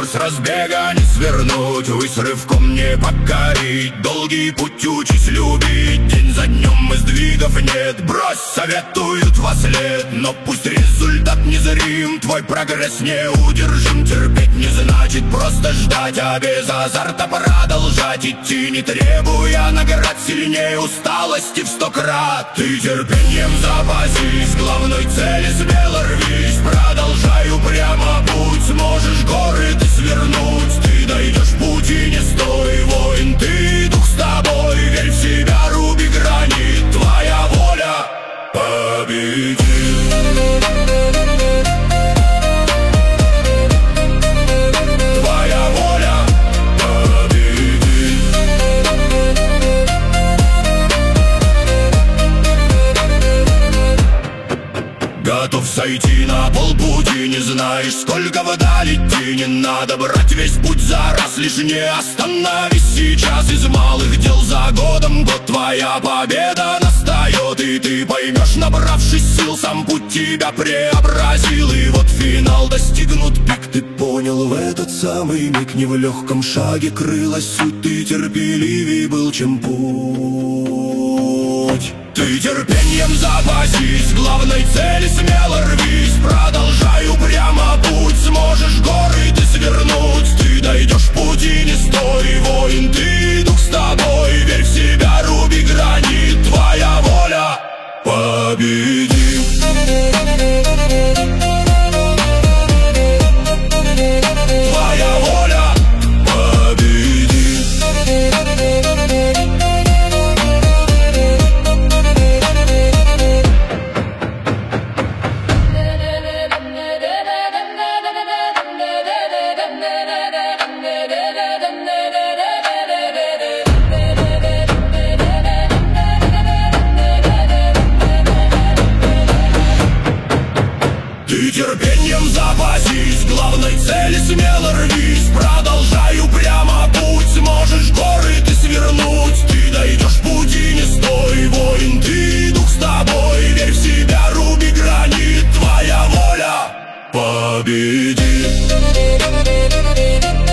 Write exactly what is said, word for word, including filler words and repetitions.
с разбега не свернуть, высь рывком не покорить. Долгий путь учись любить, день за днем и сдвигов нет. Брось, советуют во след, но пусть результат незрим, твой прогресс неудержим. Терпеть не значит просто ждать, а без азарта продолжать идти, не требуя наград сильнее усталости в сто крат. Ты терпением запасись, главной цели смело рвись. Продолжай упрямо путь, сможешь горы ты свернуть. Ты дойдешь пути, не стой, воин, ты дух с тобой. Верь в себя, руби грани, твоя воля победит. Готов сойти на полпути, не знаешь, сколько вдаль идти. Не надо брать весь путь за раз, лишь не остановись сейчас. Из малых дел за годом год, твоя победа настает. И ты поймешь, набравшись сил, сам путь тебя преобразил. И вот финал достигнут, пик ты понял в этот самый миг. Не в легком шаге крылась суть, ты терпеливей был, чем путь. Ты терпением запасись, главной цели смело рвись. Продолжай упрямо путь, сможешь горы ты свернуть. Ты дойдешь пути, не стой, воин, ты дух с тобой. Верь в себя, руби грани, твоя воля победит. Твоя воля победит. Ты терпением запасись, главной цели смело рвись. Продолжай упрямо путь, сможешь горы ты свернуть. Ты дойдешь пути, не стой, воин, ты дух с тобой. Верь в себя, руби грани, твоя воля победит.